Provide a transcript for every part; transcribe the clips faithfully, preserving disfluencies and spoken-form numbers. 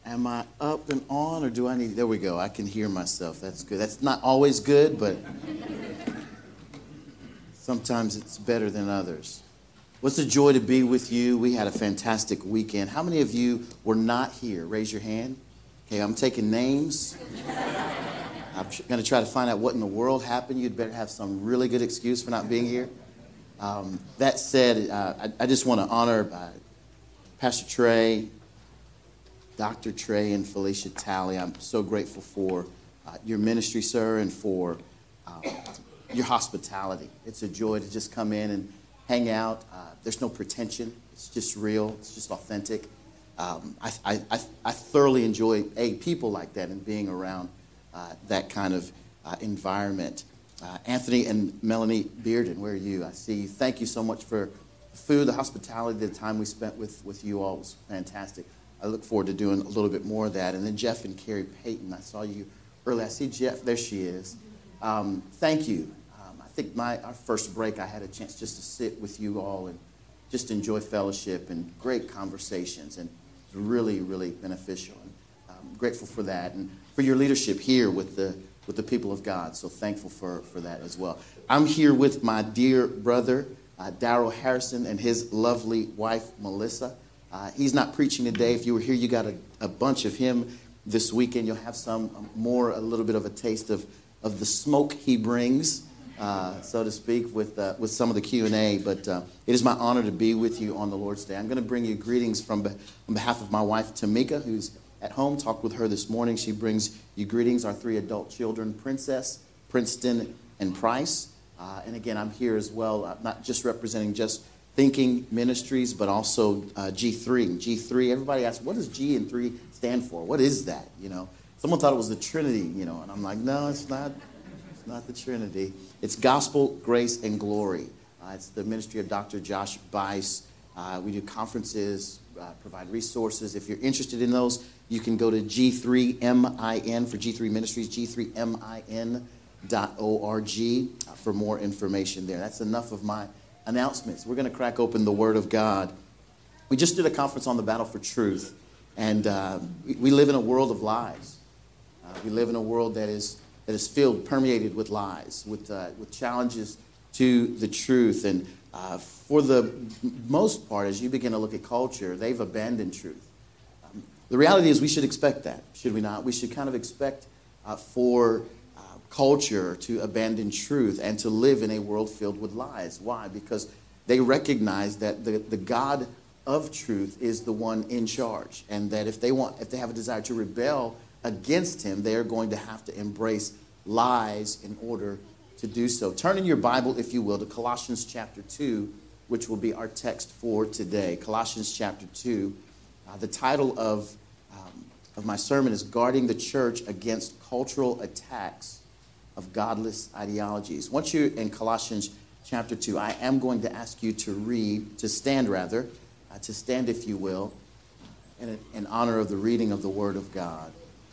Am I up and on, or do I need... There we go. I can hear myself. That's good. That's not always good, but sometimes it's better than others. What's a joy to be with you. We had a fantastic weekend. How many of you were not here? Raise your hand. Okay, I'm taking names. I'm going to try to find out what in the world happened. You'd better have some really good excuse for not being here. Um, that said, uh, I, I just want to honor uh, Pastor Trey, Doctor Trey, and Felicia Talley. I'm so grateful for uh, your ministry, sir, and for uh, your hospitality. It's a joy to just come in and hang out. Uh, there's no pretension. It's just real. It's just authentic. Um, I, I, I, I thoroughly enjoy a people like that and being around uh, that kind of uh, environment. Uh, Anthony and Melanie Bearden, where are you? I see you. Thank you so much for the food, the hospitality, the time we spent with, with you all was fantastic. I look forward to doing a little bit more of that. And then Jeff and Carrie Payton, I saw you earlier. I see Jeff. There she is. Um, thank you. Um, I think my our first break, I had a chance just to sit with you all and just enjoy fellowship and great conversations. And it's really, really beneficial. And I'm grateful for that and for your leadership here with the with the people of God. So thankful for, for that as well. I'm here with my dear brother, uh, Darrell Harrison, and his lovely wife, Melissa. Uh, he's not preaching today. If you were here, you got a, a bunch of him this weekend. You'll have some um, more, a little bit of a taste of, of the smoke he brings, uh, so to speak, with uh, with some of the Q and A. But uh, it is my honor to be with you on the Lord's Day. I'm going to bring you greetings from be- on behalf of my wife, Tamika, who's at home. Talked with her this morning. She brings you greetings, our three adult children, Princess, Princeton, and Price. Uh, and again, I'm here as well, uh, not just representing just Thinking Ministries, but also uh, G three. G three, everybody asks, what does G and three stand for? What is that? You know, someone thought it was the Trinity, you know, and I'm like, no, it's not. It's not the Trinity. It's Gospel, Grace, and Glory. Uh, it's the ministry of Doctor Josh Bice. Uh, we do conferences, uh, provide resources. If you're interested in those, you can go to G three M I N for G three Ministries, G three M I N dot org uh, for more information there. That's enough of my announcements. We're going to crack open the Word of God. We just did a conference on the battle for truth, and uh, we, we live in a world of lies. Uh, we live in a world that is that is filled, permeated with lies, with uh, with challenges to the truth. And uh, for the most part, as you begin to look at culture, they've abandoned truth. Um, the reality is we should expect that, should we not? We should kind of expect uh, for culture to abandon truth and to live in a world filled with lies. Why? Because they recognize that the, the God of truth is the one in charge, and that if they want, if they have a desire to rebel against him, they are going to have to embrace lies in order to do so. Turn in your Bible, if you will, to Colossians chapter two, which will be our text for today. Colossians chapter two. Uh, the title of, um, of my sermon is Guarding the Church Against Cultural Attacks of Godless Ideologies. Once you're in Colossians chapter two, I am going to ask you to read, to stand rather, uh, to stand if you will, in, in honor of the reading of the Word of God.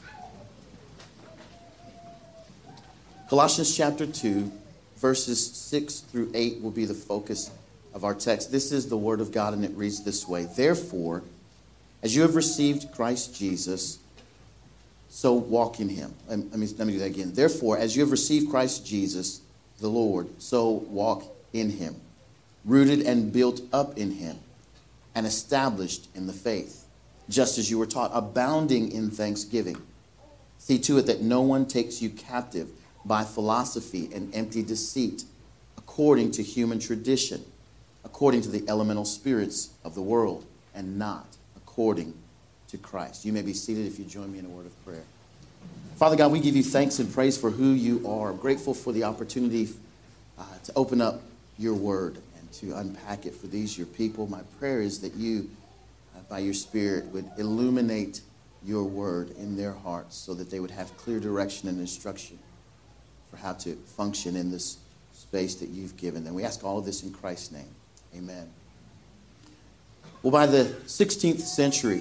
Colossians chapter two, verses six through eight will be the focus of our text. This is the Word of God, and it reads this way. Therefore, as you have received Christ Jesus, so walk in him. Let me, let me do that again. Therefore, as you have received Christ Jesus, the Lord, so walk in him, rooted and built up in him, and established in the faith, just as you were taught, abounding in thanksgiving. See to it that no one takes you captive by philosophy and empty deceit, according to human tradition, according to the elemental spirits of the world, and not according to Christ. You may be seated if you join me in a word of prayer. Father God, we give you thanks and praise for who you are. I'm grateful for the opportunity uh, to open up your word and to unpack it for these, your people. My prayer is that you, uh, by your Spirit, would illuminate your word in their hearts so that they would have clear direction and instruction for how to function in this space that you've given them. We ask all of this in Christ's name. Amen. Well, by the sixteenth century,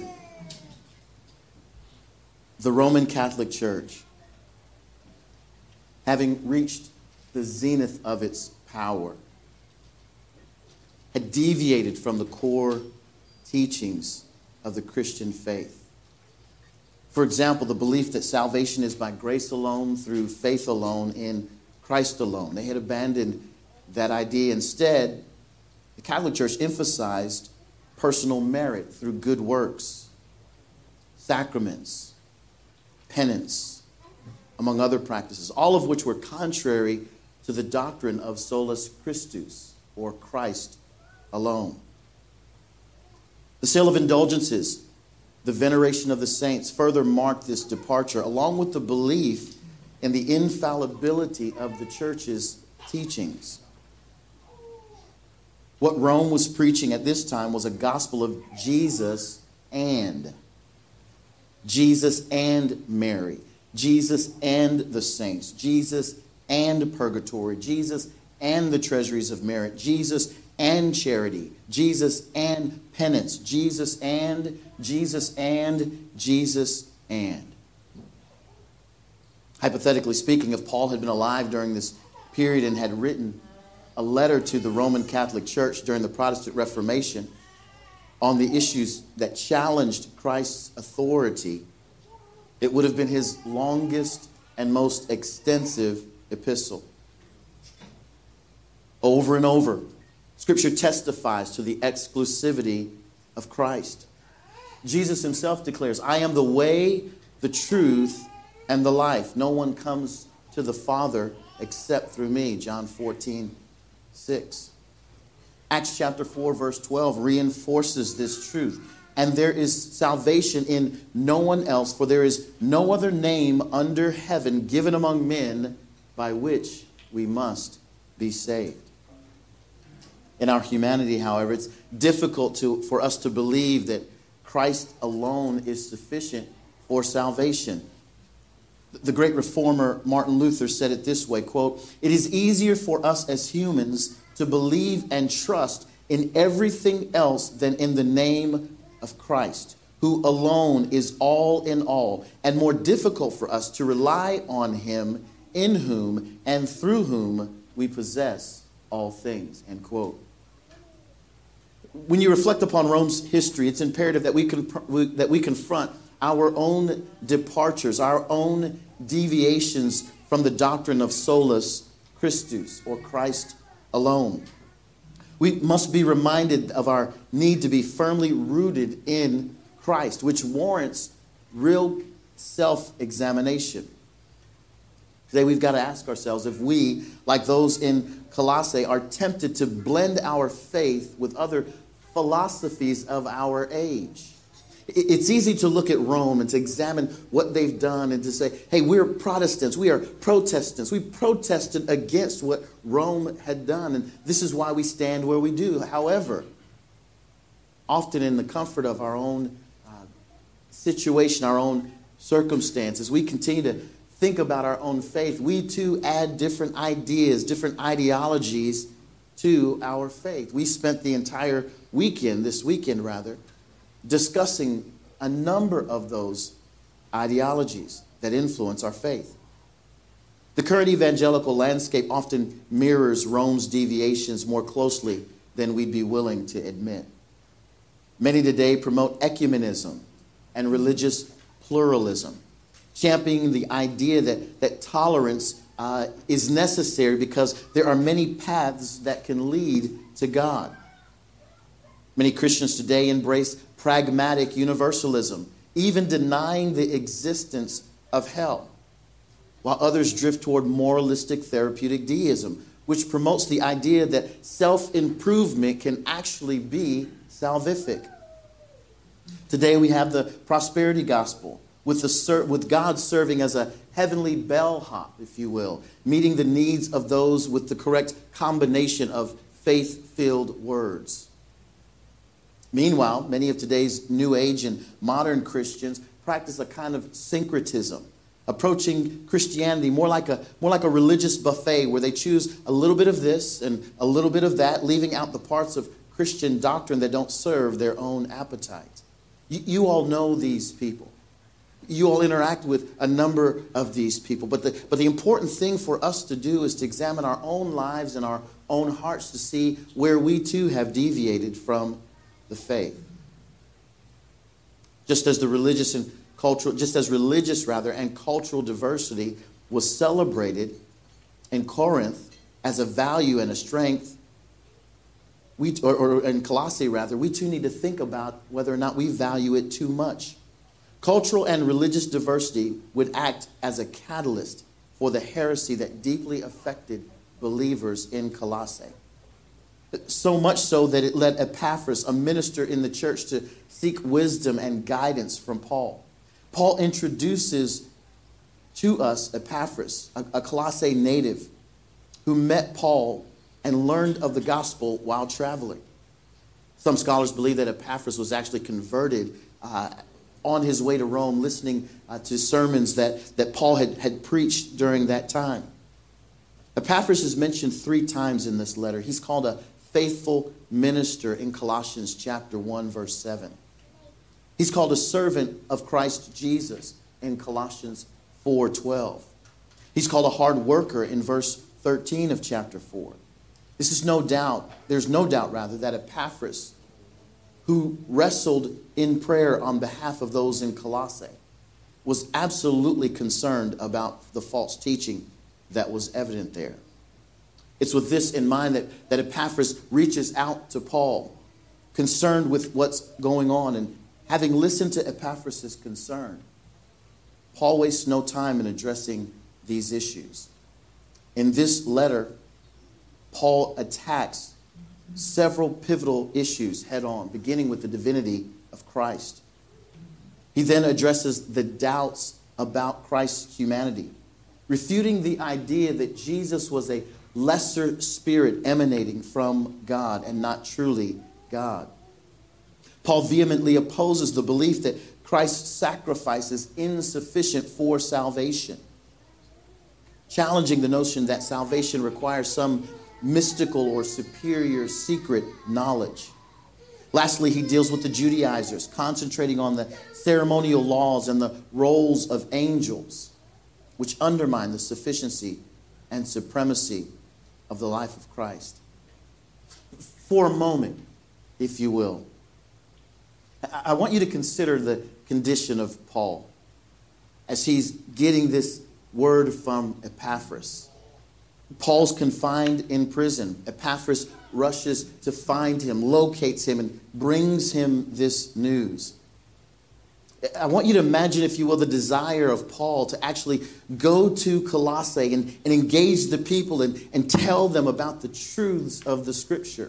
the Roman Catholic Church, having reached the zenith of its power, had deviated from the core teachings of the Christian faith. For example, the belief that salvation is by grace alone, through faith alone, in Christ alone. They had abandoned that idea. Instead, the Catholic Church emphasized personal merit through good works, sacraments, penance, among other practices, all of which were contrary to the doctrine of solus Christus, or Christ alone. The sale of indulgences, the veneration of the saints, further marked this departure, along with the belief in the infallibility of the church's teachings. What Rome was preaching at this time was a gospel of Jesus and Jesus and Mary, Jesus and the saints, Jesus and purgatory, Jesus and the treasuries of merit, Jesus and charity, Jesus and penance, Jesus and, Jesus and, Jesus and. Hypothetically speaking, if Paul had been alive during this period and had written a letter to the Roman Catholic Church during the Protestant Reformation on the issues that challenged Christ's authority, it would have been his longest and most extensive epistle. Over and over, Scripture testifies to the exclusivity of Christ. Jesus himself declares, I am the way, the truth, and the life. No one comes to the Father except through me. John fourteen, six. Acts chapter four, verse twelve reinforces this truth. And there is salvation in no one else, for there is no other name under heaven given among men by which we must be saved. In our humanity, however, it's difficult to, for us to believe that Christ alone is sufficient for salvation. The great reformer Martin Luther said it this way, quote, "It is easier for us as humans to believe and trust in everything else than in the name of Christ, who alone is all in all, and more difficult for us to rely on him in whom and through whom we possess all things," end quote. When you reflect upon Rome's history, it's imperative that we, conf- that we confront our own departures, our own deviations from the doctrine of solus Christus, or Christ alone. We must be reminded of our need to be firmly rooted in Christ, which warrants real self-examination. Today we've got to ask ourselves if we, like those in Colossae, are tempted to blend our faith with other philosophies of our age. It's easy to look at Rome and to examine what they've done and to say, hey, we're Protestants, we are Protestants. We protested against what Rome had done, and this is why we stand where we do. However, often in the comfort of our own uh, situation, our own circumstances, we continue to think about our own faith. We too add different ideas, different ideologies to our faith. We spent the entire weekend, this weekend rather, discussing a number of those ideologies that influence our faith. The current evangelical landscape often mirrors Rome's deviations more closely than we'd be willing to admit. Many today promote ecumenism and religious pluralism, championing the idea that, that tolerance uh, is necessary because there are many paths that can lead to God. Many Christians today embrace pragmatic universalism, even denying the existence of hell, while others drift toward moralistic therapeutic deism, which promotes the idea that self-improvement can actually be salvific. Today we have the prosperity gospel, with, the, with God serving as a heavenly bellhop, if you will, meeting the needs of those with the correct combination of faith-filled words. Meanwhile, many of today's New Age and modern Christians practice a kind of syncretism, approaching Christianity more like a more like a religious buffet where they choose a little bit of this and a little bit of that, leaving out the parts of Christian doctrine that don't serve their own appetite. You, you all know these people. You all interact with a number of these people. But the, but the important thing for us to do is to examine our own lives and our own hearts to see where we too have deviated from the faith. Just as the religious and cultural, just as religious rather, and cultural diversity was celebrated in Corinth as a value and a strength, we, or, or in Colossae rather, we too need to think about whether or not we value it too much. Cultural and religious diversity would act as a catalyst for the heresy that deeply affected believers in Colossae. So much so that it led Epaphras, a minister in the church, to seek wisdom and guidance from Paul. Paul introduces to us Epaphras, a, a Colossae native, who met Paul and learned of the gospel while traveling. Some scholars believe that Epaphras was actually converted uh, on his way to Rome, listening uh, to sermons that, that Paul had, had preached during that time. Epaphras is mentioned three times in this letter. He's called a faithful minister in Colossians chapter one, verse seven. He's called a servant of Christ Jesus in Colossians four twelve. He's called a hard worker in verse thirteen of chapter four. This is no doubt, there's no doubt rather, that Epaphras, who wrestled in prayer on behalf of those in Colossae, was absolutely concerned about the false teaching that was evident there. It's with this in mind that, that Epaphras reaches out to Paul, concerned with what's going on. And having listened to Epaphras' concern, Paul wastes no time in addressing these issues. In this letter, Paul attacks several pivotal issues head on, beginning with the divinity of Christ. He then addresses the doubts about Christ's humanity, refuting the idea that Jesus was a lesser spirit emanating from God and not truly God. Paul vehemently opposes the belief that Christ's sacrifice is insufficient for salvation, challenging the notion that salvation requires some mystical or superior secret knowledge. Lastly, he deals with the Judaizers, concentrating on the ceremonial laws and the roles of angels, which undermine the sufficiency and supremacy of the life of Christ. For a moment, if you will, I want you to consider the condition of Paul as he's getting this word from Epaphras. Paul's confined in prison. Epaphras rushes to find him, locates him, and brings him this news. I want you to imagine, if you will, the desire of Paul to actually go to Colossae and, and engage the people and, and tell them about the truths of the Scripture.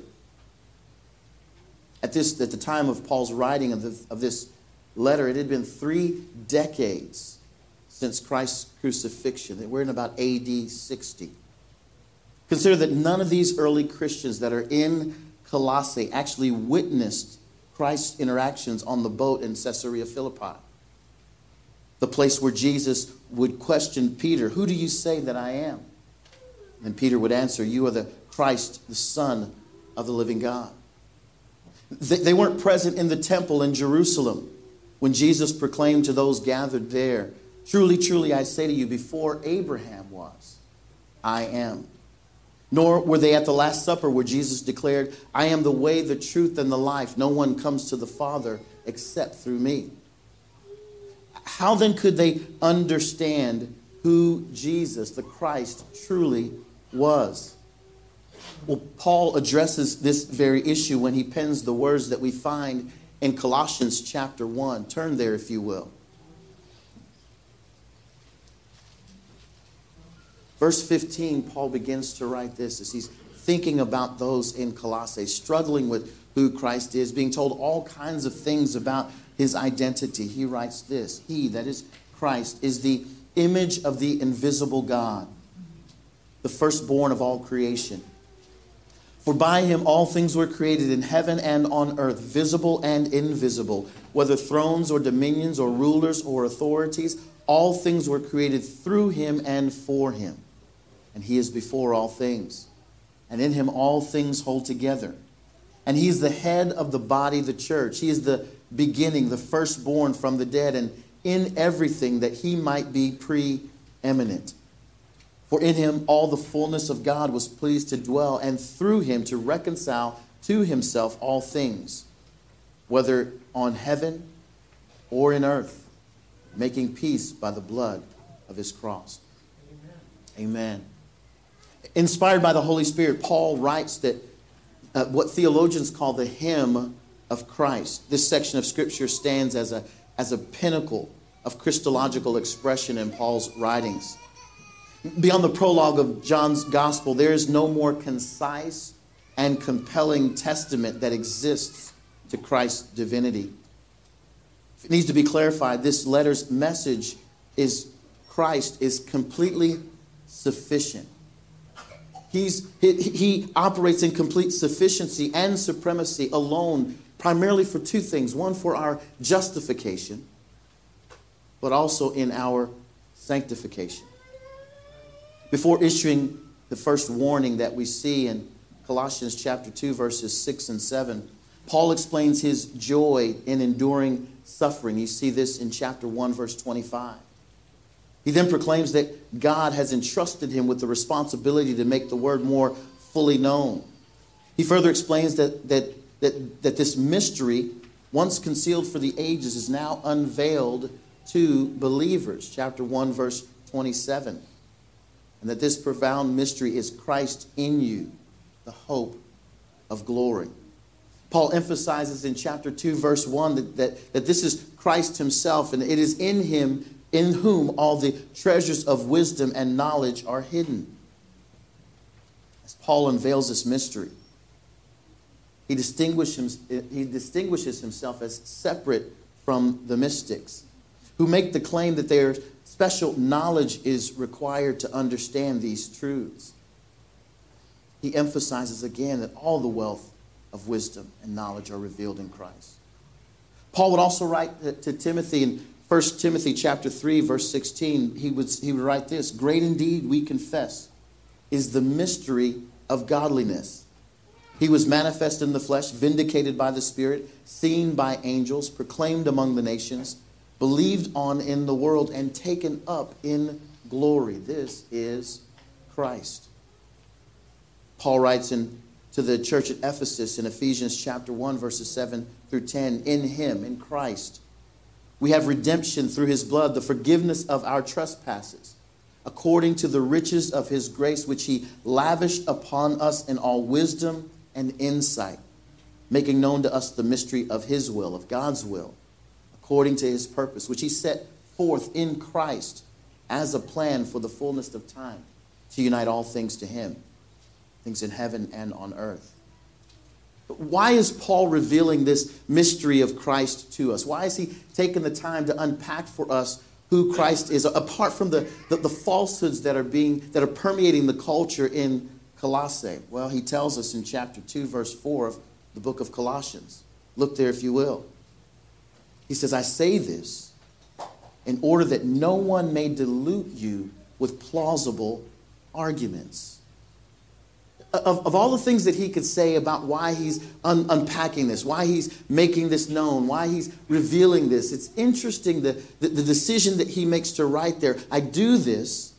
At this, at the time of Paul's writing of, the, of this letter, it had been three decades since Christ's crucifixion. We're in about A D sixty. Consider that none of these early Christians that are in Colossae actually witnessed Christ's interactions on the boat in Caesarea Philippi, the place where Jesus would question Peter, "Who do you say that I am?" And Peter would answer, "You are the Christ, the Son of the living God." They, they weren't present in the temple in Jerusalem when Jesus proclaimed to those gathered there, "Truly, truly, I say to you, before Abraham was, I am." Nor were they at the Last Supper where Jesus declared, "I am the way, the truth, and the life. No one comes to the Father except through me." How then could they understand who Jesus, the Christ, truly was? Well, Paul addresses this very issue when he pens the words that we find in Colossians chapter one. Turn there, if you will. Verse fifteen, Paul begins to write this as he's thinking about those in Colossae, struggling with who Christ is, being told all kinds of things about his identity. He writes this: "He," that is Christ, "is the image of the invisible God, the firstborn of all creation. For by him all things were created in heaven and on earth, visible and invisible, whether thrones or dominions or rulers or authorities. All things were created through him and for him. And he is before all things. And in him all things hold together. And he is the head of the body, the church. He is the beginning, the firstborn from the dead, and in everything that he might be preeminent. For in him all the fullness of God was pleased to dwell, and through him to reconcile to himself all things, whether on heaven or in earth. making peace by the blood of his cross. Amen. Amen. Inspired by the Holy Spirit, Paul writes that uh, what theologians call the hymn of Christ. This section of Scripture stands as a, as a pinnacle of Christological expression in Paul's writings. Beyond the prologue of John's Gospel, there is no more concise and compelling testament that exists to Christ's divinity. It needs to be clarified. This letter's message is Christ is completely sufficient. He's, he, he operates in complete sufficiency and supremacy alone, primarily for two things. One, for our justification, but also in our sanctification. Before issuing the first warning that we see in Colossians chapter two, verses six and seven, Paul explains his joy in enduring suffering. You see this in chapter one, verse twenty-five. He then proclaims that God has entrusted him with the responsibility to make the word more fully known. He further explains that, that, that, that this mystery, once concealed for the ages, is now unveiled to believers. Chapter one, verse twenty-seven. And that this profound mystery is Christ in you, the hope of glory. Paul emphasizes in chapter two, verse one, that, that, that this is Christ himself, and it is in him in whom all the treasures of wisdom and knowledge are hidden. As Paul unveils this mystery, he distinguishes, he distinguishes himself as separate from the mystics, who make the claim that their special knowledge is required to understand these truths. He emphasizes again that all the wealth of wisdom and knowledge are revealed in Christ. Paul would also write to Timothy in First Timothy chapter three, verse sixteen. He would, he would write this: "Great indeed, we confess, is the mystery of godliness. He was manifest in the flesh, vindicated by the Spirit, seen by angels, proclaimed among the nations, believed on in the world, and taken up in glory." This is Christ. Paul writes in to the church at Ephesus in Ephesians chapter one, verses seven through ten, "In him, in Christ, we have redemption through his blood, the forgiveness of our trespasses, according to the riches of his grace, which he lavished upon us in all wisdom and insight, making known to us the mystery of his will," of God's will, "according to his purpose, which he set forth in Christ as a plan for the fullness of time, to unite all things to him, things in heaven and on earth." Why is Paul revealing this mystery of Christ to us? Why is he taking the time to unpack for us who Christ is, apart from the, the, the falsehoods that are being that are permeating the culture in Colossae? Well, he tells us in chapter two, verse four of the book of Colossians. Look there if you will. He says, "I say this in order that no one may dilute you with plausible arguments." Of, of all the things that he could say about why he's un, unpacking this, why he's making this known, why he's revealing this, it's interesting the, the, the decision that he makes to write there. "I do this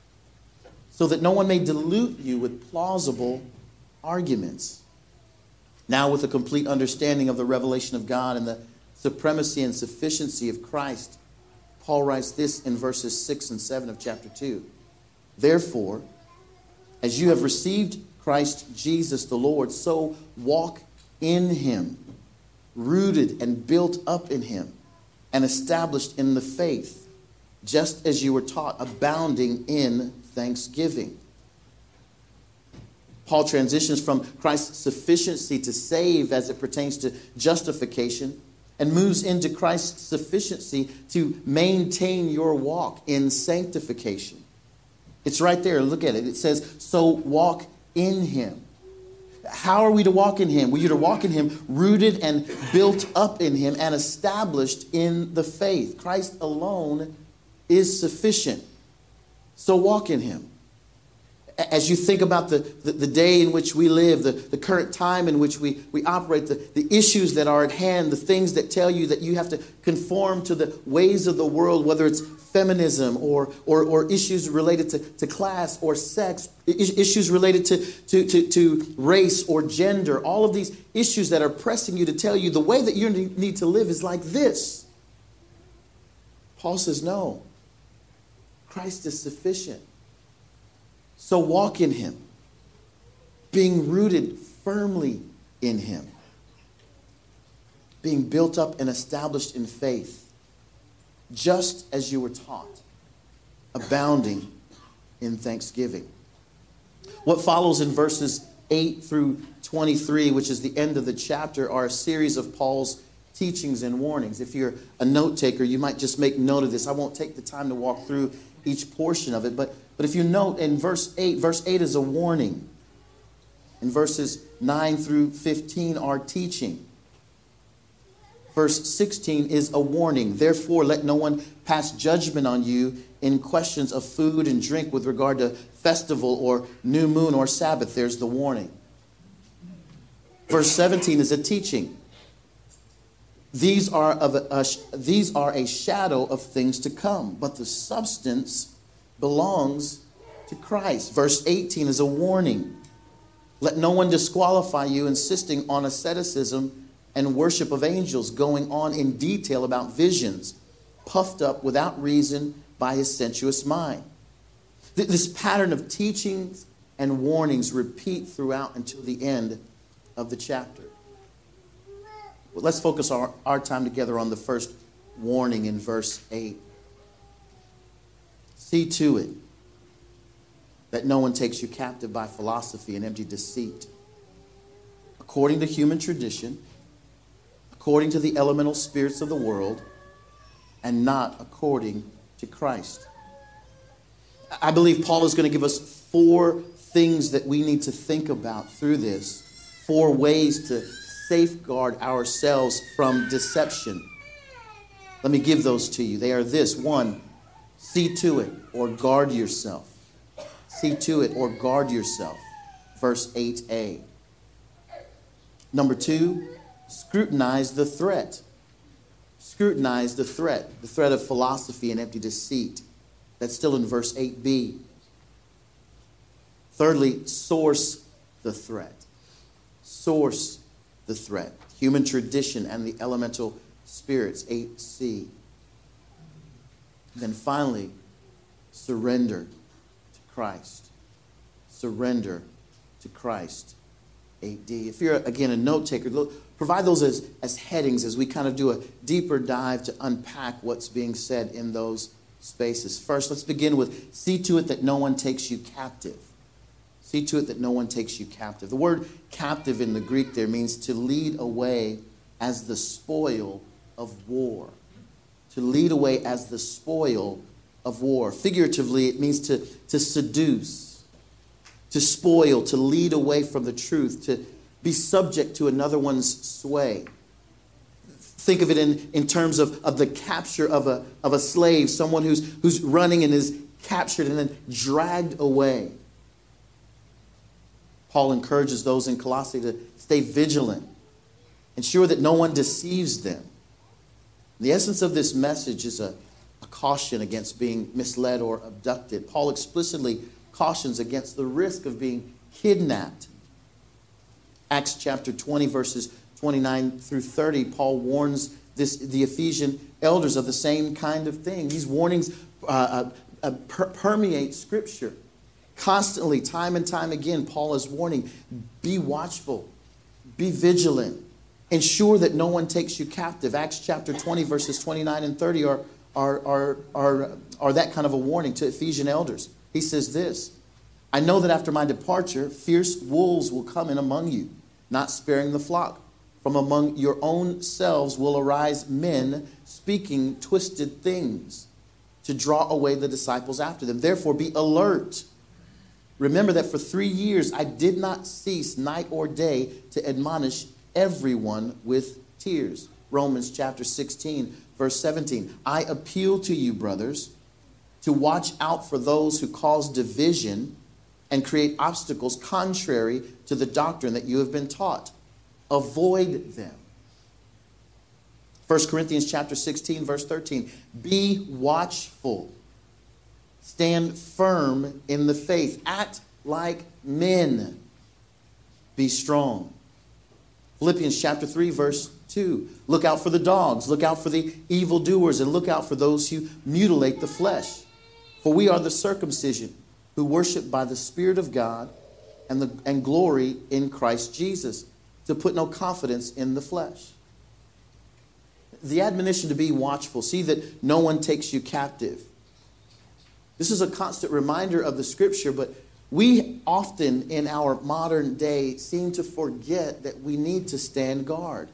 so that no one may dilute you with plausible arguments." Now, with a complete understanding of the revelation of God and the supremacy and sufficiency of Christ, Paul writes this in verses six and seven of chapter two. "Therefore, as you have received Christ Jesus the Lord, so walk in him, rooted and built up in him, and established in the faith, just as you were taught, abounding in thanksgiving." Paul transitions from Christ's sufficiency to save as it pertains to justification and moves into Christ's sufficiency to maintain your walk in sanctification. It's right there. Look at it. It says, "So walk in him." How are we to walk in him? We are to walk in him rooted and built up in him and established in the faith. Christ alone is sufficient. So walk in him. As you think about the, the, the day in which we live, the, the current time in which we, we operate, the, the issues that are at hand, the things that tell you that you have to conform to the ways of the world, whether it's feminism or, or, or issues related to, to class or sex, issues related to, to, to, to race or gender, all of these issues that are pressing you to tell you the way that you need to live is like this. Paul says, no, Christ is sufficient. So walk in him, being rooted firmly in him, being built up and established in faith, just as you were taught, abounding in thanksgiving. What follows in verses eight through twenty-three, which is the end of the chapter, are a series of Paul's teachings and warnings. If you're a note taker, you might just make note of this. I won't take the time to walk through each portion of it, but, but if you note in verse eight, verse eight is a warning. In verses nine through fifteen are teaching. Verse sixteen is a warning. Therefore, let no one pass judgment on you in questions of food and drink with regard to festival or new moon or Sabbath. There's the warning. Verse seventeen is a teaching. These are, of a, a, these are a shadow of things to come, but the substance belongs to Christ. Verse eighteen is a warning. Let no one disqualify you, insisting on asceticism and worship of angels, going on in detail about visions, puffed up without reason by his sensuous mind. This pattern of teachings and warnings repeat throughout until the end of the chapter. Well, let's focus our, our time together on the first warning in verse eight. See to it that no one takes you captive by philosophy and empty deceit, according to human tradition, according to the elemental spirits of the world, and not according to Christ. I believe Paul is going to give us four things that we need to think about through this, four ways to safeguard ourselves from deception. Let me give those to you. They are this. One, see to it or guard yourself. See to it or guard yourself. Verse eight a. Number two, scrutinize the threat. Scrutinize the threat. The threat of philosophy and empty deceit. That's still in verse eight b. Thirdly, source the threat. Source the threat. Human tradition and the elemental spirits, eight c. Then finally, surrender to Christ. Surrender to Christ, eight d. If you're, again, a note taker, look, provide those as, as headings as we kind of do a deeper dive to unpack what's being said in those spaces. First, let's begin with see to it that no one takes you captive. See to it that no one takes you captive. The word captive in the Greek there means to lead away as the spoil of war. To lead away as the spoil of war. Figuratively, it means to, to seduce, to spoil, to lead away from the truth, to be subject to another one's sway. Think of it in, in terms of, of the capture of a, of a slave, someone who's, who's running and is captured and then dragged away. Paul encourages those in Colossae to stay vigilant, ensure that no one deceives them. The essence of this message is a, a caution against being misled or abducted. Paul explicitly cautions against the risk of being kidnapped. Acts chapter twenty, verses twenty-nine through thirty, Paul warns this, the Ephesian elders of the same kind of thing. These warnings uh, uh, uh, per- permeate Scripture. Constantly, time and time again, Paul is warning, be watchful, be vigilant, ensure that no one takes you captive. Acts chapter twenty, verses twenty-nine and thirty are, are, are, are, are that kind of a warning to Ephesian elders. He says this, I know that after my departure, fierce wolves will come in among you, not sparing the flock. From among your own selves will arise men speaking twisted things to draw away the disciples after them. Therefore, be alert. Remember that for three years I did not cease night or day to admonish everyone with tears. Romans chapter sixteen, verse seventeen. I appeal to you, brothers, to watch out for those who cause division and create obstacles contrary to the doctrine that you have been taught. Avoid them. First Corinthians chapter sixteen, verse thirteen. Be watchful. Stand firm in the faith. Act like men. Be strong. Philippians chapter three, verse two. Look out for the dogs, look out for the evildoers, and look out for those who mutilate the flesh. For we are the circumcision who worship by the Spirit of God and, the, and glory in Christ Jesus, to put no confidence in the flesh. The admonition to be watchful, see that no one takes you captive. This is a constant reminder of the scripture, but we often in our modern day seem to forget that we need to stand guard.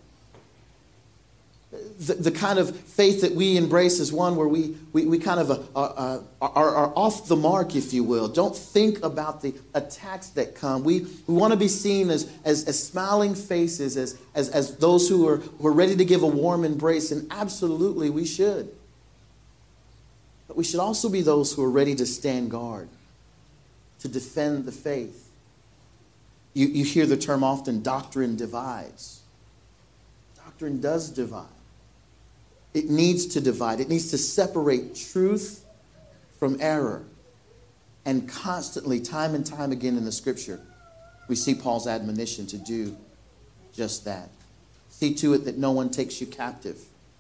The, the kind of faith that we embrace is one where we, we, we kind of uh, uh, are, are off the mark, if you will. Don't think about the attacks that come. We, we want to be seen as, as, as smiling faces, as, as, as those who are, who are ready to give a warm embrace, and absolutely we should. But we should also be those who are ready to stand guard, to defend the faith. You, you hear the term often, doctrine divides. Doctrine does divide. It needs to divide. It needs to separate truth from error. And constantly, time and time again in the scripture, we see Paul's admonition to do just that. See to it that no one takes you captive.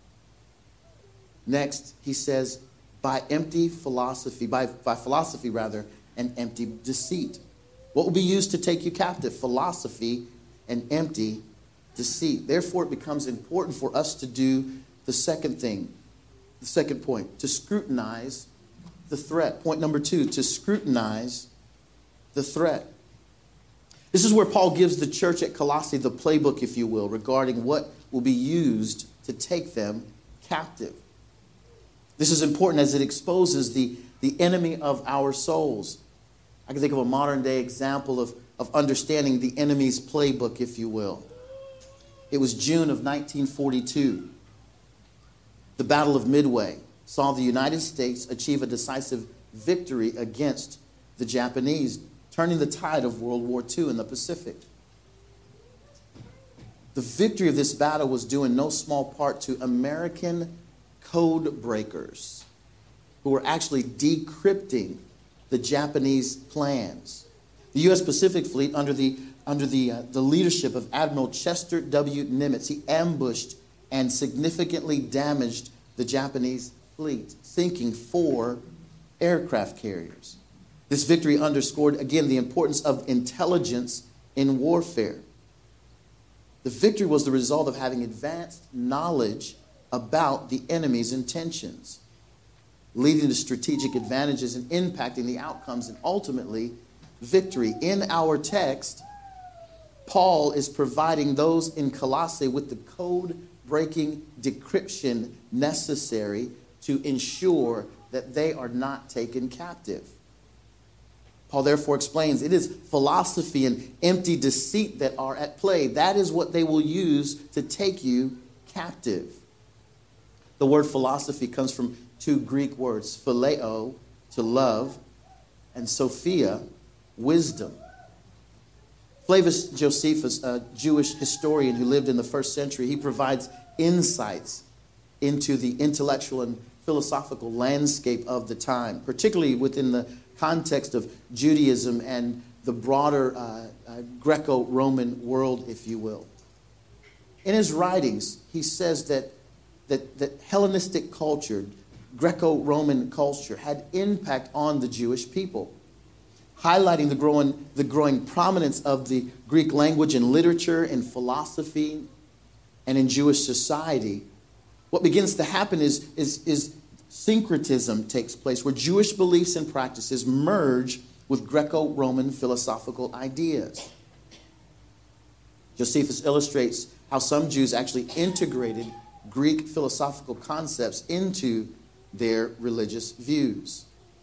Next, he says, by empty philosophy, by, by philosophy rather, and empty deceit. What will be used to take you captive? Philosophy and empty deceit. Therefore, it becomes important for us to do the second thing, the second point, to scrutinize the threat. Point number two, to scrutinize the threat. This is where Paul gives the church at Colossae the playbook, if you will, regarding what will be used to take them captive. This is important as it exposes the, the enemy of our souls. I can think of a modern day example of, of understanding the enemy's playbook, if you will. It was June of nineteen forty-two. The Battle of Midway saw the United States achieve a decisive victory against the Japanese, turning the tide of World War Two in the Pacific. The victory of this battle was due in no small part to American code breakers who were actually decrypting the Japanese plans. The U S Pacific Fleet, under the under the uh, the leadership of Admiral Chester W. Nimitz, he ambushed and significantly damaged the Japanese fleet, sinking four aircraft carriers. This victory underscored again the importance of intelligence in warfare. The victory was the result of having advanced knowledge about the enemy's intentions, leading to strategic advantages and impacting the outcomes and ultimately victory. In our text, Paul is providing those in Colossae with the code-breaking decryption necessary to ensure that they are not taken captive. Paul therefore explains it is philosophy and empty deceit that are at play. That is what they will use to take you captive. The word philosophy comes from two Greek words, phileo, to love, and sophia, wisdom. Flavius Josephus, a Jewish historian who lived in the first century, he provides insights into the intellectual and philosophical landscape of the time, particularly within the context of Judaism and the broader uh, uh, Greco-Roman world, if you will. In his writings, he says that, that, that Hellenistic culture, Greco-Roman culture, had impact on the Jewish people, highlighting the growing, the growing prominence of the Greek language in literature and philosophy and in Jewish society. What begins to happen is, is, is syncretism takes place, where Jewish beliefs and practices merge with Greco-Roman philosophical ideas. Josephus illustrates how some Jews actually integrated Greek philosophical concepts into their religious views.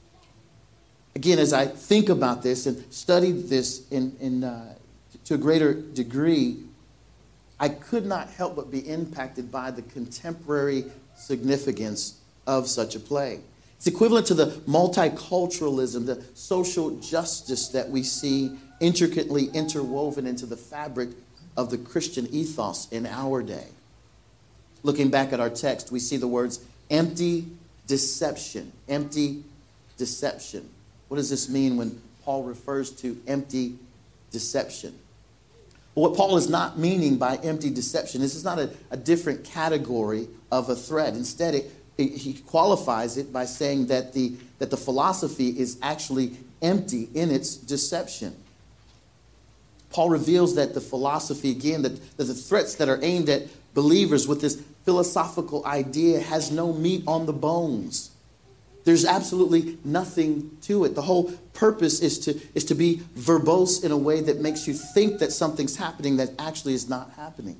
Again, as I think about this and studied this in, in, uh, to a greater degree, I could not help but be impacted by the contemporary significance of such a play. It's equivalent to the multiculturalism, the social justice that we see intricately interwoven into the fabric of the Christian ethos in our day. Looking back at our text, we see the words empty deception, empty deception. What does this mean when Paul refers to empty deception? But what Paul is not meaning by empty deception, this is not a, a different category of a threat. Instead, it, it, he qualifies it by saying that the, that the philosophy is actually empty in its deception. Paul reveals that the philosophy, again, that, that the threats that are aimed at believers with this philosophical idea has no meat on the bones. There's absolutely nothing to it. The whole purpose is to, is to be verbose in a way that makes you think that something's happening that actually is not happening.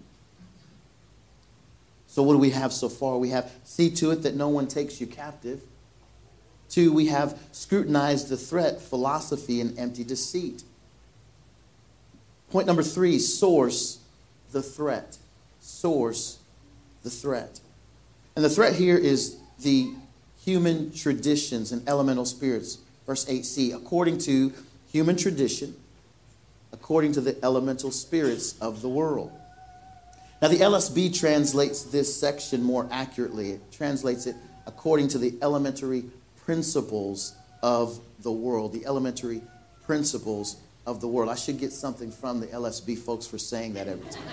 So what do we have so far? We have see to it that no one takes you captive. Two, we have scrutinized the threat, philosophy, and empty deceit. Point number three, source the threat. Source the threat. And the threat here is the human traditions and elemental spirits. Verse eight c, according to human tradition, according to the elemental spirits of the world. Now the L S B translates this section more accurately. It translates it according to the elementary principles of the world. The elementary principles of the world. I should get something from the L S B folks for saying that every time.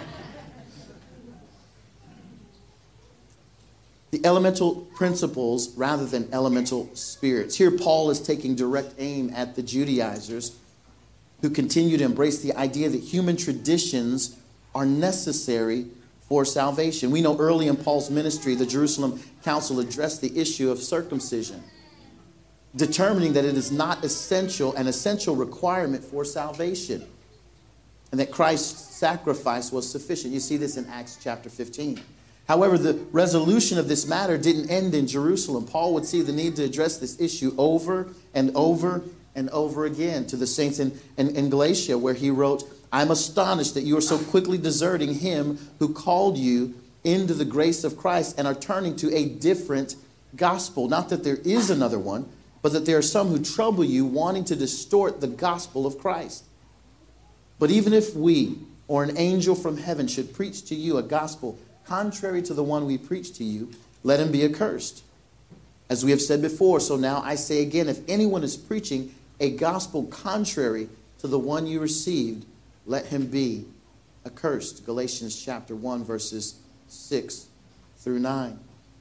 The elemental principles rather than elemental spirits. Here Paul is taking direct aim at the Judaizers who continue to embrace the idea that human traditions are necessary for salvation. We know early in Paul's ministry, the Jerusalem Council addressed the issue of circumcision, determining that it is not essential, an essential requirement for salvation, and that Christ's sacrifice was sufficient. You see this in Acts chapter fifteen. However, the resolution of this matter didn't end in Jerusalem. Paul would see the need to address this issue over and over and over again to the saints in, in, in Galatia, where he wrote, I'm astonished that you are so quickly deserting him who called you into the grace of Christ and are turning to a different gospel. Not that there is another one, but that there are some who trouble you, wanting to distort the gospel of Christ. But even if we or an angel from heaven should preach to you a gospel contrary to the one we preach to you, let him be accursed. As we have said before, so now I say again, if anyone is preaching a gospel contrary to the one you received, let him be accursed. Galatians chapter one, verses six through nine.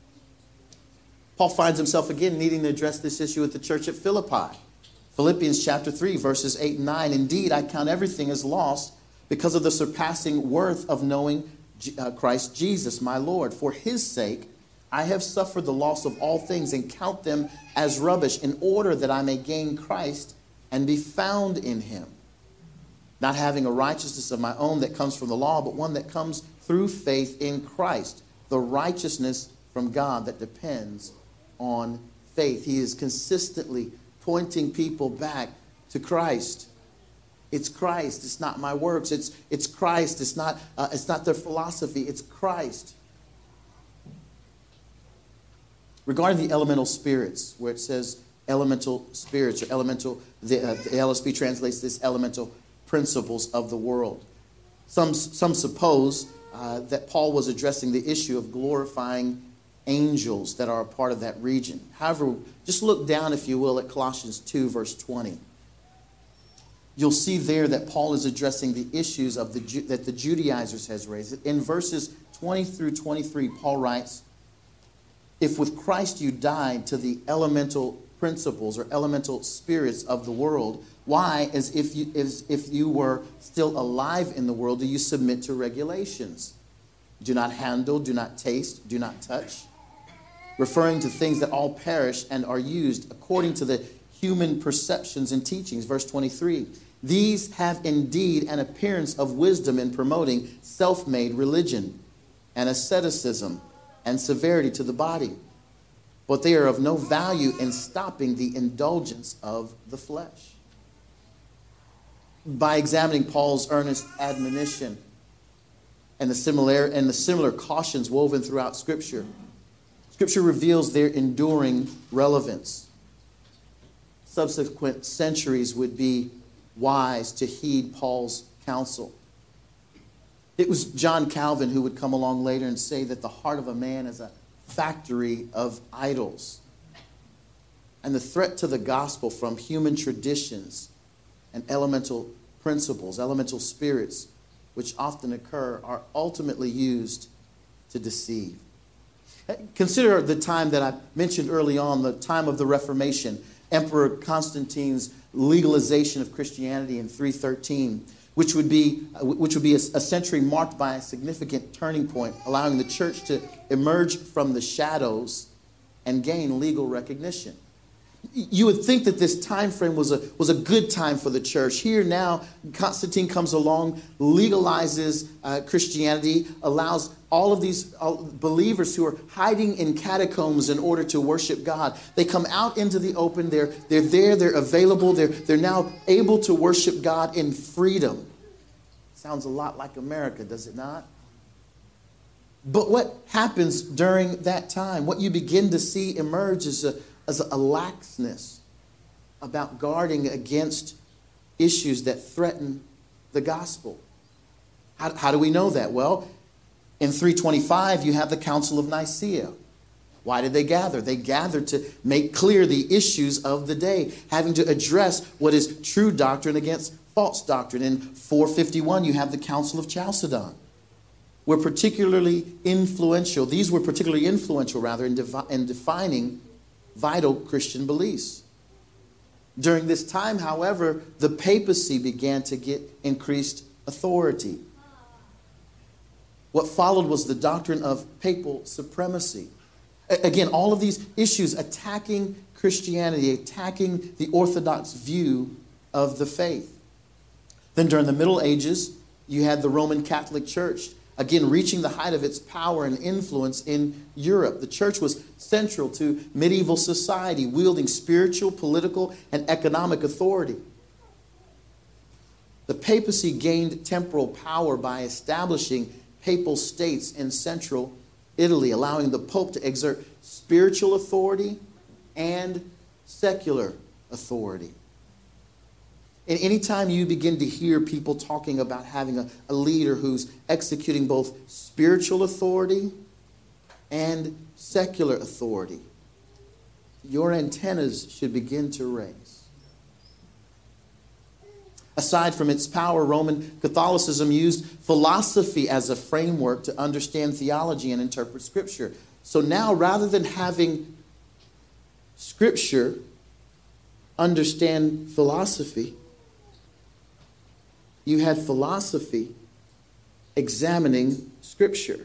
Paul finds himself again needing to address this issue with the church at Philippi. Philippians chapter three, verses eight and nine. Indeed, I count everything as lost because of the surpassing worth of knowing Christ Jesus, my Lord. For his sake, I have suffered the loss of all things and count them as rubbish in order that I may gain Christ and be found in him. Not having a righteousness of my own that comes from the law, but one that comes through faith in Christ, the righteousness from God that depends on faith. He is consistently pointing people back to Christ. It's Christ. It's not my works. It's, it's Christ. It's not, uh, it's not their philosophy. It's Christ. Regarding the elemental spirits, where it says elemental spirits or elemental, the, uh, the L S B translates this elemental principles of the world. Some, some suppose uh, that Paul was addressing the issue of glorifying angels that are a part of that region. However, just look down, if you will, at Colossians two, verse twenty. You'll see there that Paul is addressing the issues of the that the Judaizers has raised. In verses twenty through twenty-three, Paul writes, if with Christ you died to the elemental principles or elemental spirits of the world, why, as if you, as if you were still alive in the world, do you submit to regulations? Do not handle, do not taste, do not touch, referring to things that all perish and are used according to the human perceptions and teachings. Verse twenty-three, these have indeed an appearance of wisdom in promoting self-made religion and asceticism and severity to the body, but they are of no value in stopping the indulgence of the flesh. By examining Paul's earnest admonition and the similar and the similar cautions woven throughout Scripture, Scripture reveals their enduring relevance. Subsequent centuries would be wise to heed Paul's counsel. It was John Calvin who would come along later and say that the heart of a man is a factory of idols. And the threat to the gospel from human traditions and elemental principles, elemental spirits, which often occur, are ultimately used to deceive. Consider the time that I mentioned early on, the time of the Reformation, Emperor Constantine's legalization of Christianity in three thirteen, which would be, which would be a, a century marked by a significant turning point, allowing the church to emerge from the shadows and gain legal recognition. You would think that this time frame was a, was a good time for the church. Here now, Constantine comes along, legalizes uh, Christianity, allows all of these uh, believers who are hiding in catacombs in order to worship God. They come out into the open. They're, they're there. They're available. They're, they're now able to worship God in freedom. Sounds a lot like America, does it not? But what happens during that time? What you begin to see emerge is a as a laxness about guarding against issues that threaten the gospel. How, how do we know that? Well, in three twenty-five, you have the Council of Nicaea. Why did they gather? They gathered to make clear the issues of the day, having to address what is true doctrine against false doctrine. In four fifty-one, you have the Council of Chalcedon. Were particularly influential. These were particularly influential, rather, in, defi- in defining vital Christian beliefs. During this time, however, the papacy began to get increased authority. What followed was the doctrine of papal supremacy. Again, all of these issues attacking Christianity, attacking the orthodox view of the faith. Then during the Middle Ages, you had the Roman Catholic Church, again, reaching the height of its power and influence in Europe. The church was central to medieval society, wielding spiritual, political, and economic authority. The papacy gained temporal power by establishing papal states in central Italy, allowing the Pope to exert spiritual authority and secular authority. And anytime you begin to hear people talking about having a, a leader who's executing both spiritual authority and secular authority, your antennas should begin to raise. Aside from its power, Roman Catholicism used philosophy as a framework to understand theology and interpret Scripture. So now, rather than having Scripture understand philosophy, you had philosophy examining Scripture.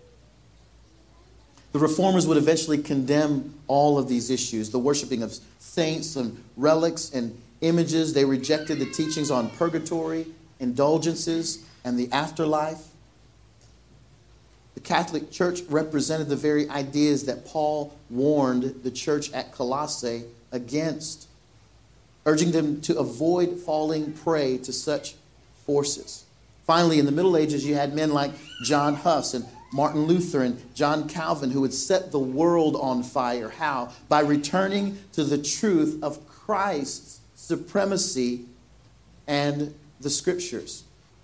The reformers would eventually condemn all of these issues, the worshiping of saints and relics and images. They rejected the teachings on purgatory, indulgences, and the afterlife. The Catholic Church represented the very ideas that Paul warned the church at Colossae against, urging them to avoid falling prey to such forces. Finally, in the Middle Ages, you had men like John Huss and Martin Luther and John Calvin who would set the world on fire. How? By returning to the truth of Christ's supremacy and the Scriptures.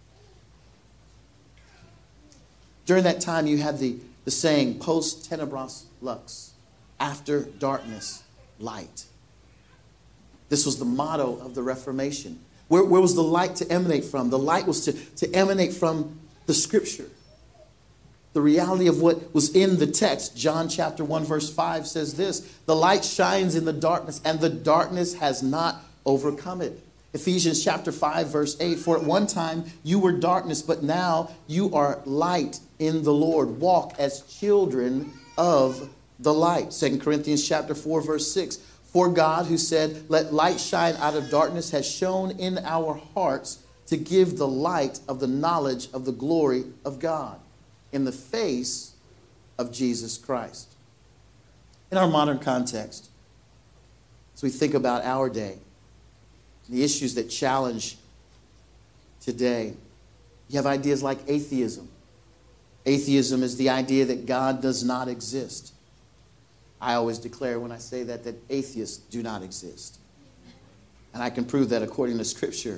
During that time, you had the, the saying, post tenebras lux, after darkness, light. This was the motto of the Reformation. Where, where was the light to emanate from? The light was to, to emanate from the Scripture. The reality of what was in the text. John chapter one verse five says this: the light shines in the darkness, and the darkness has not overcome it. Ephesians chapter five verse eight, for at one time you were darkness, but now you are light in the Lord. Walk as children of the light. Second Corinthians chapter four verse six, for God, who said, let light shine out of darkness, has shone in our hearts to give the light of the knowledge of the glory of God in the face of Jesus Christ. In our modern context, as we think about our day, the issues that challenge today, you have ideas like atheism. Atheism is the idea that God does not exist. I always declare when I say that, that atheists do not exist. And I can prove that according to Scripture.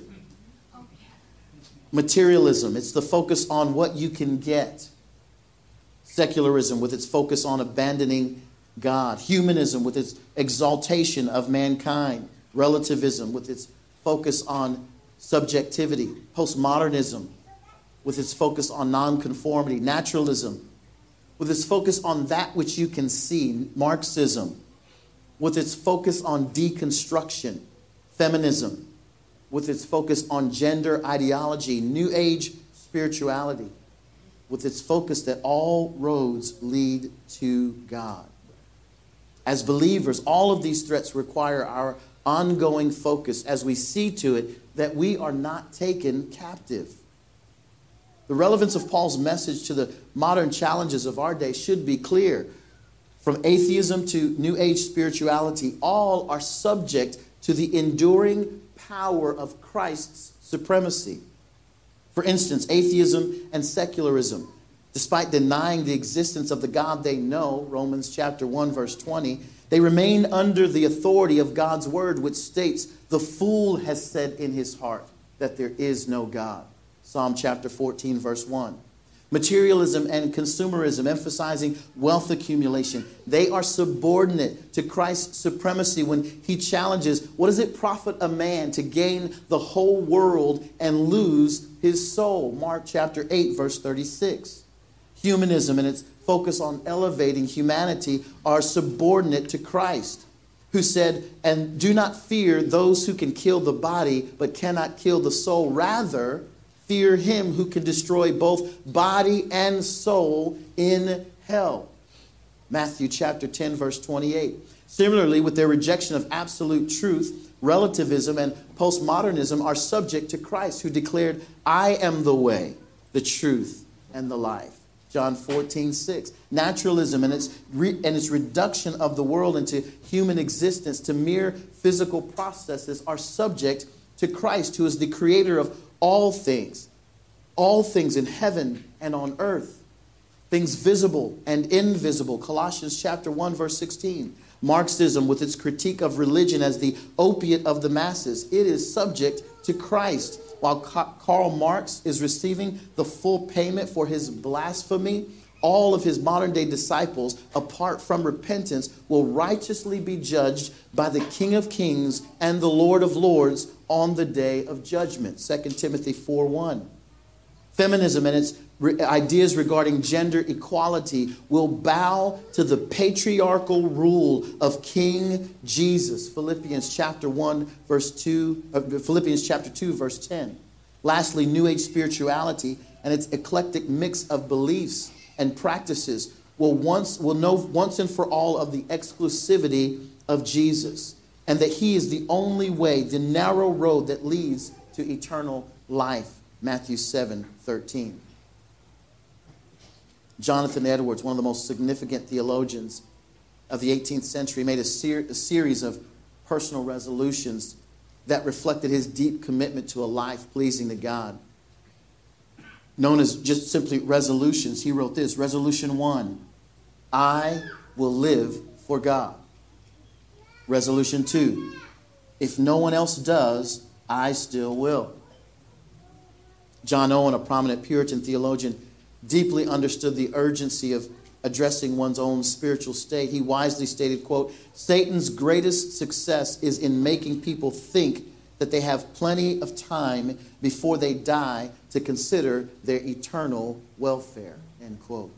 Materialism, it's the focus on what you can get. Secularism, with its focus on abandoning God. Humanism, with its exaltation of mankind. Relativism, with its focus on subjectivity. Postmodernism, with its focus on nonconformity, naturalism, with its focus on that which you can see, Marxism, with its focus on deconstruction, feminism, with its focus on gender ideology, New Age spirituality, with its focus that all roads lead to God. As believers, all of these threats require our ongoing focus as we see to it that we are not taken captive. The relevance of Paul's message to the modern challenges of our day should be clear. From atheism to New Age spirituality, all are subject to the enduring power of Christ's supremacy. For instance, atheism and secularism, despite denying the existence of the God they know, Romans chapter one, verse twenty, they remain under the authority of God's word, which states, "The fool has said in his heart that there is no God." Psalm chapter fourteen, verse one. Materialism and consumerism, emphasizing wealth accumulation, they are subordinate to Christ's supremacy when he challenges, what does it profit a man to gain the whole world and lose his soul? Mark chapter eight, verse thirty-six. Humanism and its focus on elevating humanity are subordinate to Christ, who said, "And do not fear those who can kill the body, but cannot kill the soul. Rather, fear him who can destroy both body and soul in hell." Matthew chapter ten, verse twenty-eight. Similarly, with their rejection of absolute truth, relativism and postmodernism are subject to Christ, who declared, "I am the way, the truth, and the life." John fourteen, six. Naturalism and its, re- and its reduction of the world into human existence to mere physical processes are subject to Christ, who is the creator of all things, all things in heaven and on earth, things visible and invisible. Colossians chapter one, verse sixteen. Marxism, with its critique of religion as the opiate of the masses, it is subject to Christ. While Karl Marx is receiving the full payment for his blasphemy, all of his modern day disciples, apart from repentance, will righteously be judged by the King of Kings and the Lord of Lords on the day of judgment. Second Timothy four, one. Feminism and its re- ideas regarding gender equality will bow to the patriarchal rule of King Jesus. Philippians chapter one, verse two, uh, Philippians chapter two, verse ten. Lastly, New Age spirituality and its eclectic mix of beliefs and practices will once will know once and for all of the exclusivity of Jesus, and that he is the only way, the narrow road that leads to eternal life. Matthew seven, thirteen. Jonathan Edwards, one of the most significant theologians of the eighteenth century, made a, ser- a series of personal resolutions that reflected his deep commitment to a life pleasing to God. Known as just simply resolutions, he wrote this: Resolution one, I will live for God. Resolution two, if no one else does, I still will. John Owen, a prominent Puritan theologian, deeply understood the urgency of addressing one's own spiritual state. He wisely stated, quote, Satan's greatest success is in making people think that they have plenty of time before they die to consider their eternal welfare, end quote.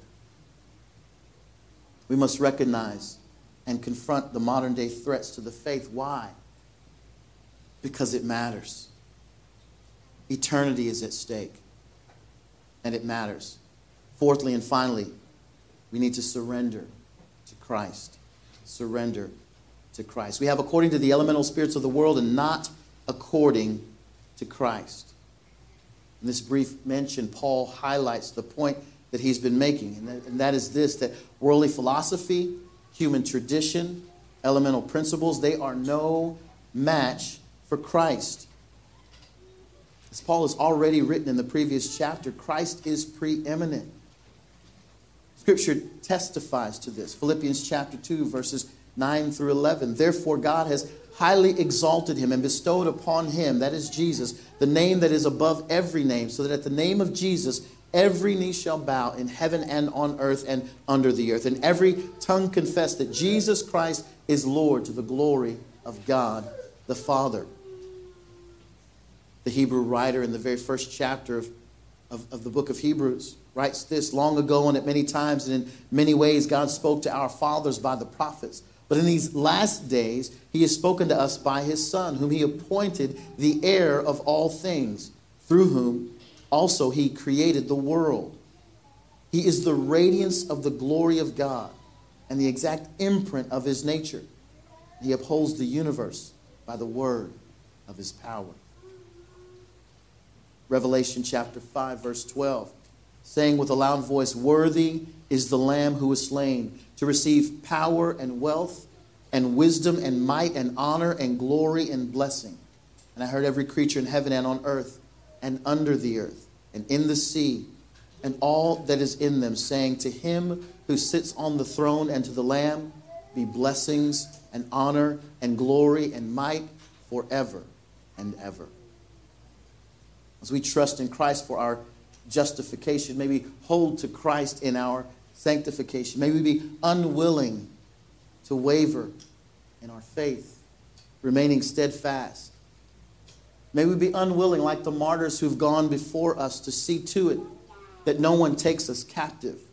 We must recognize and confront the modern day threats to the faith. Why? Because it matters. Eternity is at stake, and it matters. Fourthly and finally, we need to surrender to Christ. Surrender to Christ. We have according to the elemental spirits of the world and not according to Christ. In this brief mention, Paul highlights the point that he's been making, and that, and that is this, that worldly philosophy, human tradition, elemental principles, they are no match for Christ. As Paul has already written in the previous chapter, Christ is preeminent. Scripture testifies to this. Philippians chapter two, verses nine through eleven. Therefore, God has highly exalted him and bestowed upon him, that is Jesus, the name that is above every name, so that at the name of Jesus, every knee shall bow in heaven and on earth and under the earth, and every tongue confess that Jesus Christ is Lord, to the glory of God the Father. The Hebrew writer in the very first chapter of of, of the book of Hebrews writes this: long ago and at many times and in many ways God spoke to our fathers by the prophets. But in these last days he has spoken to us by his Son, whom he appointed the heir of all things, through whom also he created the world. He is the radiance of the glory of God and the exact imprint of his nature. He upholds the universe by the word of his power. Revelation chapter five, verse twelve, saying with a loud voice, worthy is the Lamb who was slain to receive power and wealth and wisdom and might and honor and glory and blessing. And I heard every creature in heaven and on earth and under the earth and in the sea and all that is in them, saying, to him who sits on the throne and to the Lamb be blessings and honor and glory and might forever and ever. As we trust in Christ for our justification, may we hold to Christ in our sanctification. May we be unwilling to waver in our faith, remaining steadfast. May we be unwilling, like the martyrs who've gone before us, to see to it that no one takes us captive. It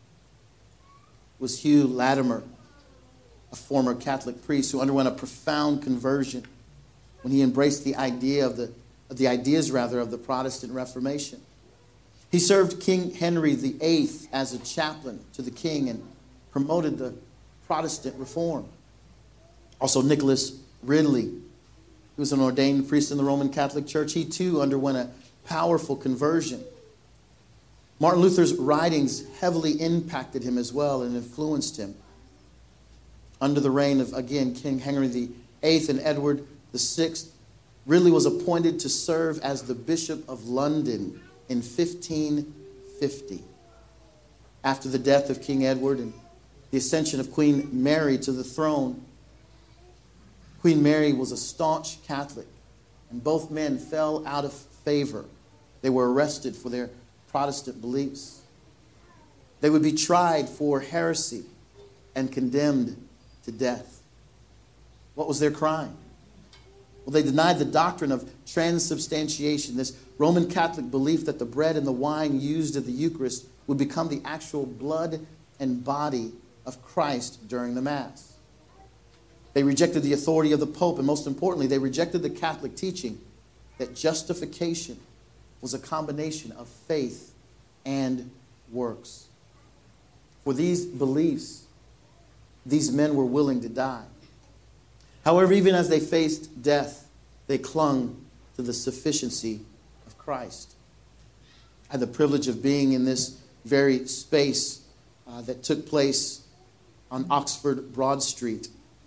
was Hugh Latimer, a former Catholic priest who underwent a profound conversion when he embraced the idea of the the ideas rather of the Protestant Reformation. He served King Henry the Eighth as a chaplain to the king and promoted the Protestant reform. Also, Nicholas Ridley, who was an ordained priest in the Roman Catholic Church, he too underwent a powerful conversion. Martin Luther's writings heavily impacted him as well and influenced him. Under the reign of, again, King Henry the Eighth and Edward the Sixth, Ridley was appointed to serve as the Bishop of London in fifteen fifty. After the death of King Edward and the ascension of Queen Mary to the throne, Queen Mary was a staunch Catholic, and both men fell out of favor. They were arrested for their Protestant beliefs. They would be tried for heresy and condemned to death. What was their crime? Well, they denied the doctrine of transubstantiation, this Roman Catholic belief that the bread and the wine used at the Eucharist would become the actual blood and body of Christ during the Mass. They rejected the authority of the Pope, and most importantly, they rejected the Catholic teaching that justification was a combination of faith and works. For these beliefs, these men were willing to die. However, even as they faced death, they clung to the sufficiency of Christ. I had the privilege of being in this very space uh, that took place on Oxford Broad Street,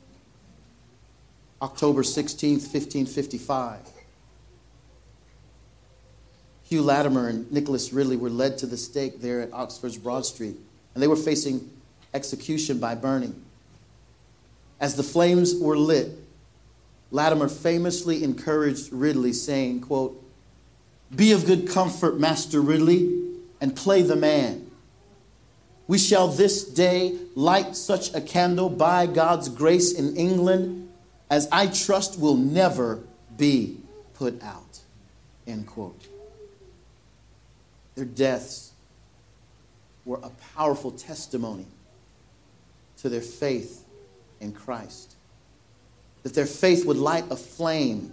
October sixteenth, fifteen fifty-five. Hugh Latimer and Nicholas Ridley were led to the stake there at Oxford's Broad Street, and they were facing execution by burning. As the flames were lit, Latimer famously encouraged Ridley, saying, quote, "Be of good comfort, Master Ridley, and play the man. We shall this day light such a candle by God's grace in England as I trust will never be put out." End quote. Their deaths were a powerful testimony to their faith in Christ. That their faith would light a flame,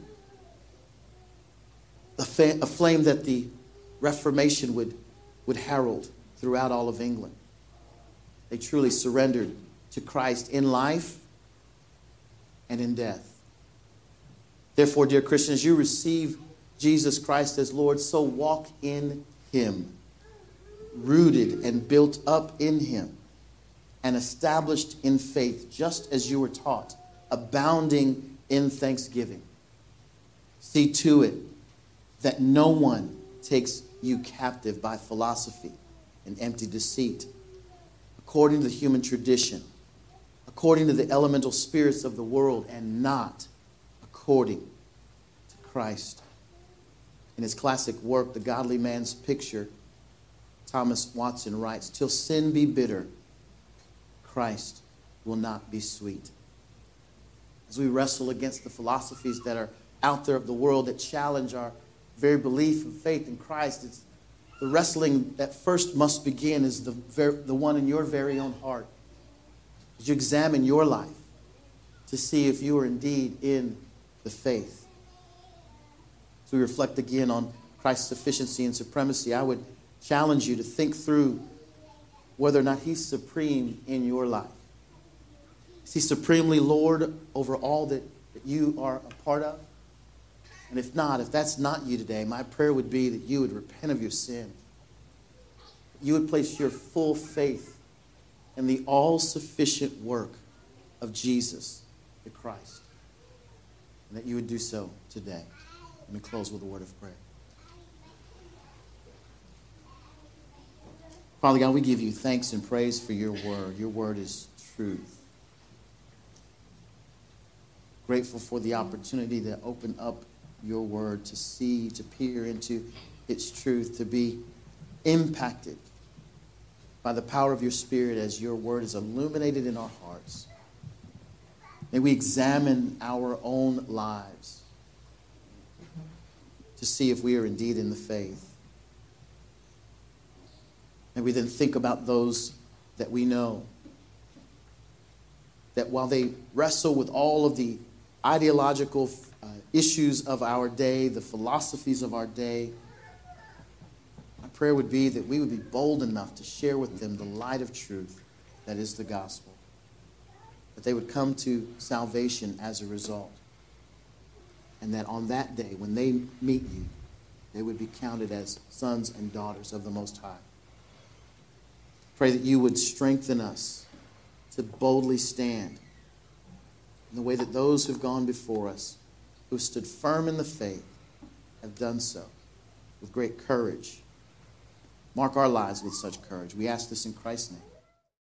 a, fa- a flame that the Reformation would, would herald throughout all of England. They truly surrendered to Christ in life and in death. Therefore, dear Christians, you receive Jesus Christ as Lord, so walk in Him, rooted and built up in Him, and established in faith, just as you were taught, abounding in thanksgiving. See to it that no one takes you captive by philosophy and empty deceit, according to the human tradition, according to the elemental spirits of the world, and not according to Christ. In his classic work, The Godly Man's Picture, Thomas Watson writes, "Till sin be bitter, Christ will not be sweet." As we wrestle against the philosophies that are out there of the world that challenge our very belief and faith in Christ, it's the wrestling that first must begin is the, ver- the one in your very own heart. As you examine your life to see if you are indeed in the faith. As we reflect again on Christ's sufficiency and supremacy, I would challenge you to think through whether or not he's supreme in your life. Is he supremely Lord over all that, that you are a part of? And if not, if that's not you today, my prayer would be that you would repent of your sin. You would place your full faith in the all-sufficient work of Jesus, the Christ. And that you would do so today. Let me close with a word of prayer. Father God, we give you thanks and praise for your word. Your word is truth. Grateful for the opportunity to open up your word, to see, to peer into its truth, to be impacted by the power of your Spirit as your word is illuminated in our hearts. May we examine our own lives to see if we are indeed in the faith. And we then think about those that we know, that while they wrestle with all of the ideological uh, issues of our day, the philosophies of our day, my prayer would be that we would be bold enough to share with them the light of truth that is the gospel, that they would come to salvation as a result, and that on that day, when they meet you, they would be counted as sons and daughters of the Most High. Pray that you would strengthen us to boldly stand in the way that those who've gone before us, who have stood firm in the faith, have done so with great courage. Mark our lives with such courage. We ask this in Christ's name.